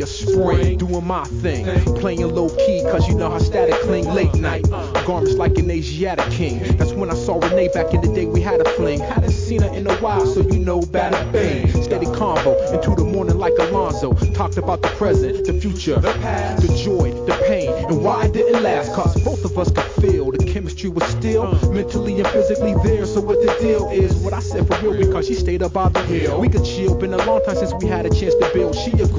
spring, doing my thing, playing low key, cause you know how static cling late night. Garments like an Asiatic king. That's when I saw Renee back in the day, we had a fling. Hadn't seen her in a while, so you know, bada bang. Steady combo into the morning like Alonzo. Talked about the present, the future, the past, the joy, the pain, and why it didn't last. Cause both of us could feel the chemistry was still mentally and physically there. So what the deal is, what I said for real, because she stayed up by the hill. We could chill, been a long time since we had a chance to build. She agreed.